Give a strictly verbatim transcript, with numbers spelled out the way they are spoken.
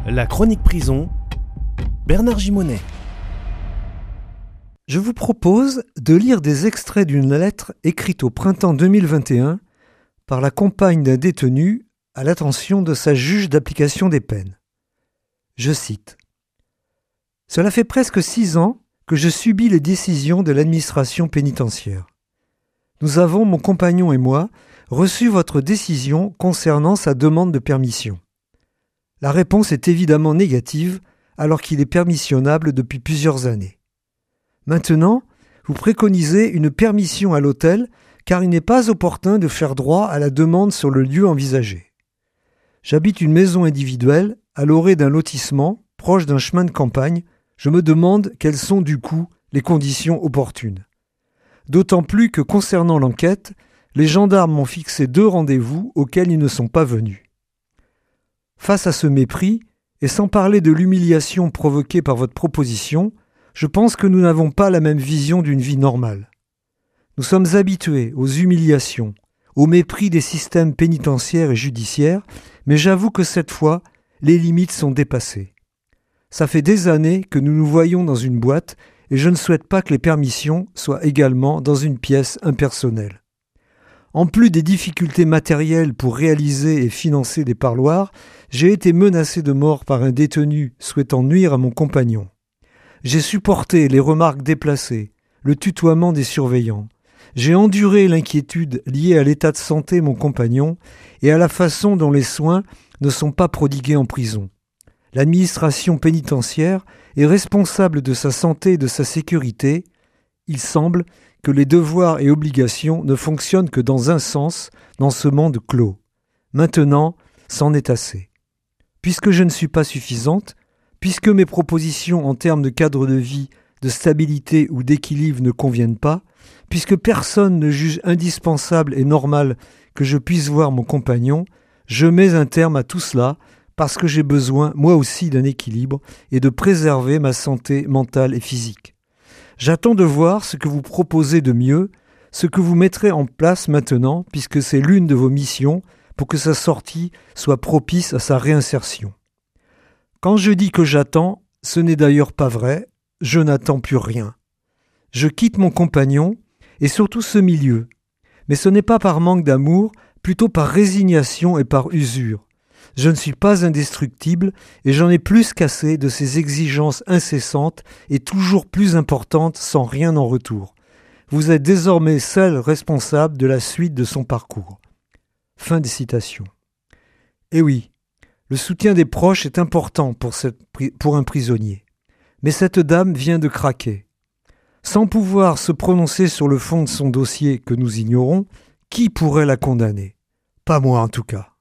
La chronique prison, Bernard Gimonet. Je vous propose de lire des extraits d'une lettre écrite au printemps deux mille vingt et un par la compagne d'un détenu à l'attention de sa juge d'application des peines. Je cite. « Cela fait presque six ans que je subis les décisions de l'administration pénitentiaire. Nous avons, mon compagnon et moi, reçu votre décision concernant sa demande de permission. La réponse est évidemment négative alors qu'il est permissionnable depuis plusieurs années. Maintenant, vous préconisez une permission à l'hôtel car il n'est pas opportun de faire droit à la demande sur le lieu envisagé. J'habite une maison individuelle à l'orée d'un lotissement proche d'un chemin de campagne. Je me demande quelles sont du coup les conditions opportunes. D'autant plus que concernant l'enquête, les gendarmes m'ont fixé deux rendez-vous auxquels ils ne sont pas venus. Face à ce mépris, et sans parler de l'humiliation provoquée par votre proposition, je pense que nous n'avons pas la même vision d'une vie normale. Nous sommes habitués aux humiliations, au mépris des systèmes pénitentiaires et judiciaires, mais j'avoue que cette fois, les limites sont dépassées. Ça fait des années que nous nous voyons dans une boîte et je ne souhaite pas que les permissions soient également dans une pièce impersonnelle. En plus des difficultés matérielles pour réaliser et financer des parloirs, j'ai été menacé de mort par un détenu souhaitant nuire à mon compagnon. J'ai supporté les remarques déplacées, le tutoiement des surveillants. J'ai enduré l'inquiétude liée à l'état de santé de mon compagnon et à la façon dont les soins ne sont pas prodigués en prison. L'administration pénitentiaire est responsable de sa santé et de sa sécurité. Il semble que les devoirs et obligations ne fonctionnent que dans un sens, dans ce monde clos. Maintenant, c'en est assez. Puisque je ne suis pas suffisante, puisque mes propositions en termes de cadre de vie, de stabilité ou d'équilibre ne conviennent pas, puisque personne ne juge indispensable et normal que je puisse voir mon compagnon, je mets un terme à tout cela parce que j'ai besoin, moi aussi, d'un équilibre et de préserver ma santé mentale et physique. J'attends de voir ce que vous proposez de mieux, ce que vous mettrez en place maintenant, puisque c'est l'une de vos missions, pour que sa sortie soit propice à sa réinsertion. Quand je dis que j'attends, ce n'est d'ailleurs pas vrai, je n'attends plus rien. Je quitte mon compagnon, et surtout ce milieu, mais ce n'est pas par manque d'amour, plutôt par résignation et par usure. Je ne suis pas indestructible et j'en ai plus qu'assez de ces exigences incessantes et toujours plus importantes sans rien en retour. Vous êtes désormais seul responsable de la suite de son parcours. » Fin des citations. Et oui, le soutien des proches est important pour, cette, pour un prisonnier. Mais cette dame vient de craquer. Sans pouvoir se prononcer sur le fond de son dossier que nous ignorons, qui pourrait la condamner ? Pas moi en tout cas.